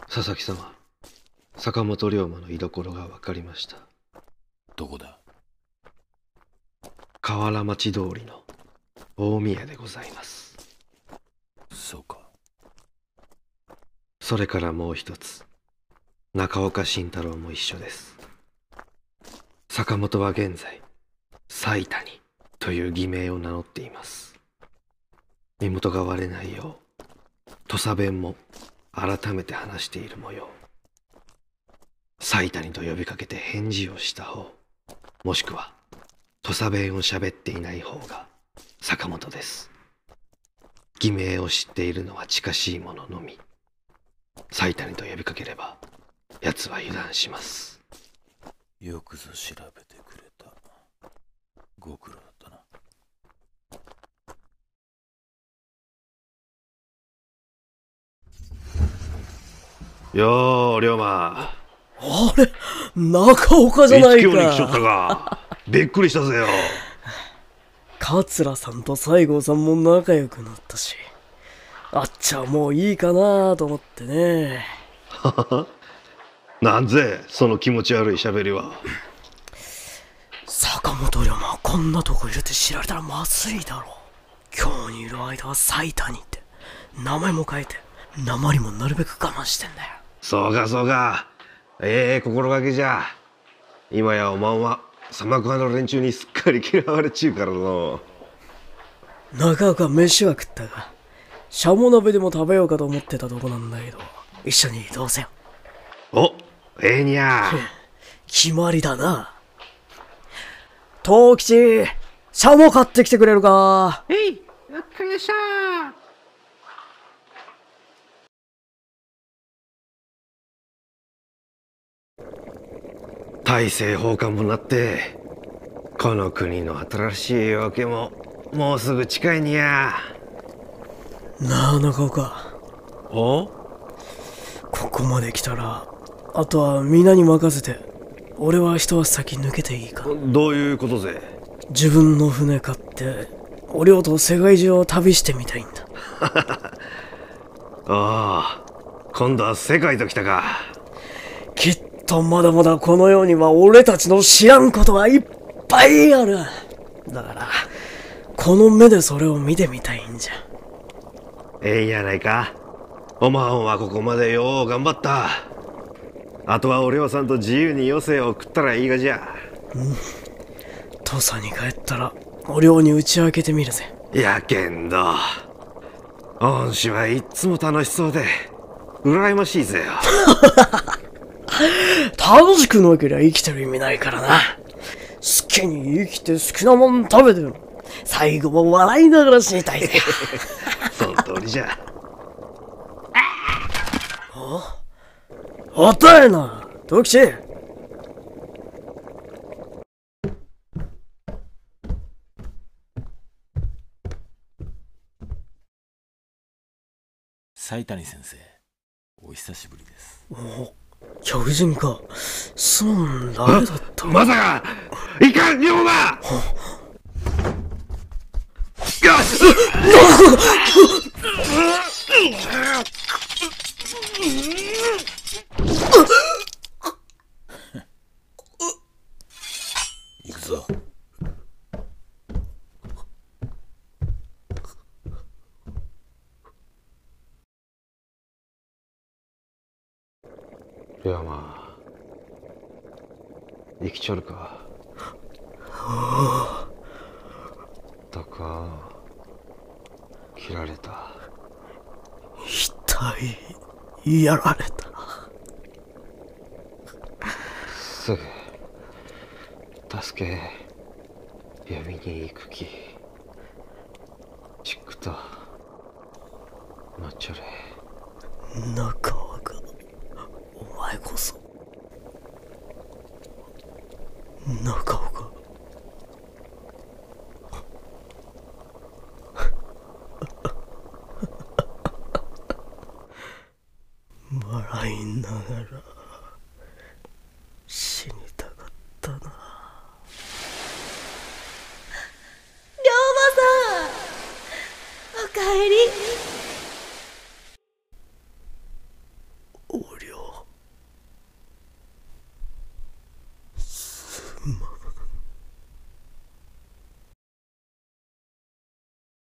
佐々木様、坂本龍馬の居所が分かりました。 どこだ？ 河原町通りの大宮でございます。 そうか。 それからもう一つ、中岡慎太郎も一緒です。坂本は現在斉谷という偽名を名乗っています。身元が割れないよう土佐弁も改めて話している模様。斉谷と呼びかけて返事をした方、もしくは土佐弁を喋っていない方が坂本です。偽名を知っているのは近しい者のみ。斉谷と呼びかければ奴は油断します。 よくぞ調べてくれた。ご苦労だったな。 よー、龍馬。 あれ、中岡じゃないいつ今日に来ちゃったか。 か。びっくりしたぜよ。 桂さんと西郷さんも仲良くなったし、あっちはもういいかなと思ってね。 なんぜその気持ち悪い喋りは。 坂本龍馬こんなとこいるって知られたらまずいだろう。今日にいる間は斉谷って名前も変えて、訛りもなるべく我慢してんだよ。 そうかそうか。心がけじゃ。今やおまんは砂漠派の連中にすっかり嫌われちゅうからの。 中岡飯は食ったが、シャモ鍋でも食べようかと思ってたとこなんだけど、一緒にどうせよ。 お、にゃ。 決まりだな。藤吉、シャモ買ってきてくれるか。 わかりました。 大政奉還もなって、この国の新しい夜明けももうすぐ近いにゃ。 なあ中岡、 お？ ここまで来たらあとは皆に任せて、俺は一足先抜けていいか。 どういうことぜ？ 自分の船買ってお寮と世界中を旅してみたいんだ。 ああ、今度は世界と来たか。 きっとまだまだこの世には俺たちの知らんことがいっぱいある。だからこの目でそれを見てみたいんじゃ。 やないか。おまんはここまでよう頑張った。あとはお寮さんと自由に余生を送ったらいいがじゃ。 土佐に帰ったらお寮に打ち明けてみるぜ。 やけんど恩師はいっつも楽しそうで羨ましいぜよ。 楽しくなけりゃ生きてる意味ないからな。好きに生きて好きなもん食べてる。最後も笑いながら死にたいぜ。 その通りじゃ。 おったいな、藤吉。 斉谷先生、お久しぶりです。 お、客人か。すまん、誰だったまさかいかん龍馬。 行くぞ。 龍馬、生きちょるか。だか切られた。 痛い、やられた。 すぐ助け呼びに行くき。ちくと待っちょれ。 中岡、お前こそ中岡。笑いながら死にたかったな。 龍馬さん、おかえり。 お領すまん。